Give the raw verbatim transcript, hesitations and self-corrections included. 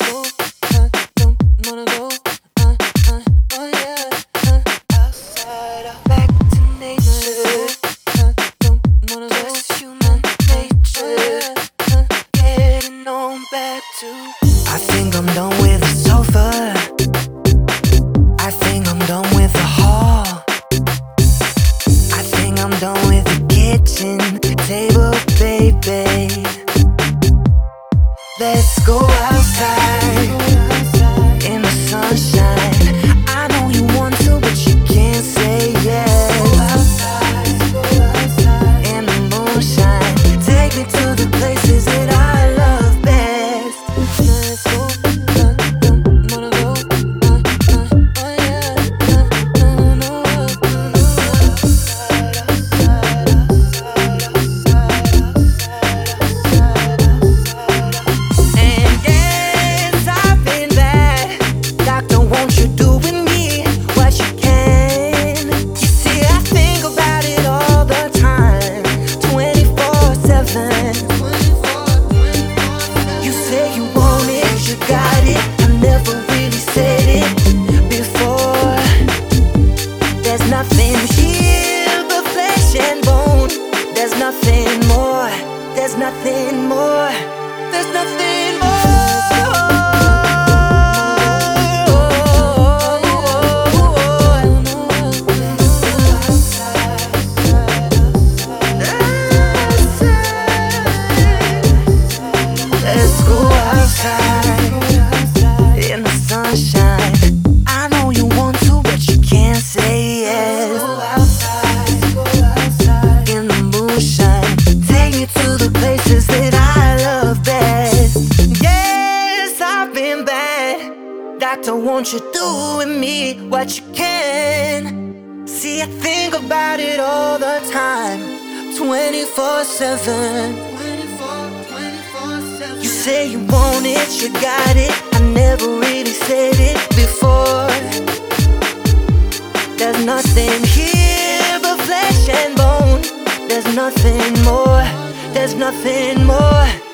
go. I don't wanna go. Uh, uh, oh yeah. Uh, outside, uh, back to nature. I don't wanna go. Just human nature. Oh, yeah. Uh, getting on back to. I think I'm done with the sofa. I think I'm done with the hall. I think I'm done with the kitchen table, baby. Let's go outside in the sunshine. I know you want to, but you can't say yes. In the moonshine, take me to the places that I love best. Let's go. I don't wanna go. Uh, uh, oh yeah. Uh, no, no, no, no. Outside, outside, outside, outside, outside, outside. And yes, I've been bad. Doctor, won't you do with me what you can? You see, I think about it all the time, twenty-four seven. You say you want it, you got it. I never really said it before. There's nothing here but flesh and bone. There's nothing more. There's nothing more. There's nothing more. Let's go outside in the sunshine. I know you want to, but you can't say yes. In the moonshine, take me to the places that I love best. Yes, I've been bad. Doctor, won't you do with me what you can? See, I think about it all the time, twenty-four seven. You say you want it, you got it. I never really said it before. There's nothing here but flesh and bone. There's nothing more. There's nothing more.